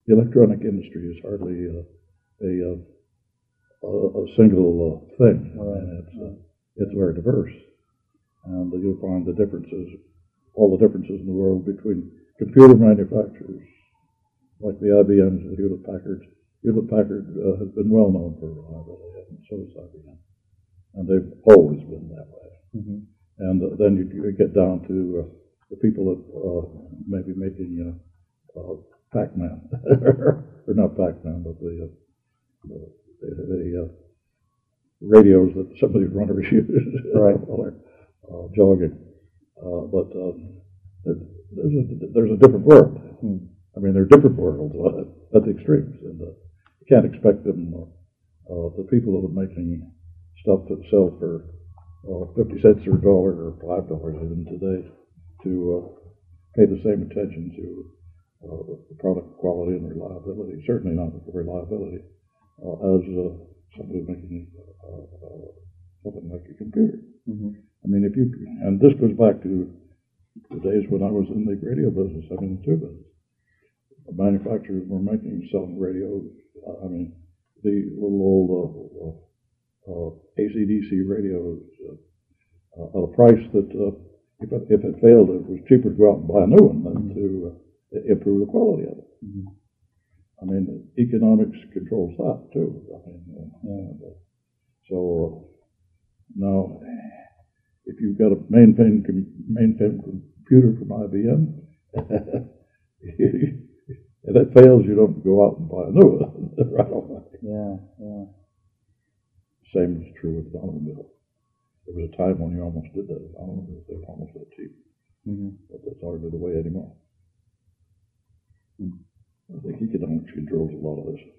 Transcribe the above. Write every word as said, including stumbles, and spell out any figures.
the electronic industry is hardly uh, a, a a, a single uh, thing. Right. And it's uh, it's very diverse, and you'll find the differences, all the differences in the world between computer manufacturers like the I B Ms and the Hewlett Packards. Hewlett Packard uh, has been well known for reliability, and so has I B M, and they've always been that way. Mm-hmm. And uh, then you, you get down to uh, the people that uh, may be making uh, uh, Pac-Man, or not Pac-Man, but the uh, the, the, the uh, radios that some of these runners use right. while they're uh, jogging. Uh, but uh, there's a there's a different world. Hmm. I mean, there are different worlds uh, at the extremes, and uh, you can't expect them. Uh, uh, the people that are making stuff that sell for uh, fifty cents or a dollar or five dollars even today to uh, pay the same attention to uh, the product quality and reliability. Certainly not the reliability uh, as uh, somebody making uh, uh, something like a computer. Mm-hmm. I mean, if you, and this goes back to the days when I was in the radio business, I mean, the tube business. The manufacturers were making, selling radios. I mean, the little old uh, uh, A C D C radios uh, uh, at a price that, uh, if, it, if it failed, it was cheaper to go out and buy a new one than mm-hmm. to uh, improve the quality of it. Mm-hmm. I mean, economics controls that too. I mean, uh, and, uh, so uh, now, if you've got a mainframe mainframe computer from I B M, if that fails, you don't go out and buy a new one right away. Yeah, yeah. Same is true with the automobile. There was a time when you almost did that with automobiles. They were almost that cheap. Mm-hmm. But that's hardly the way anymore. Mm-hmm. I think economics controls a lot of this.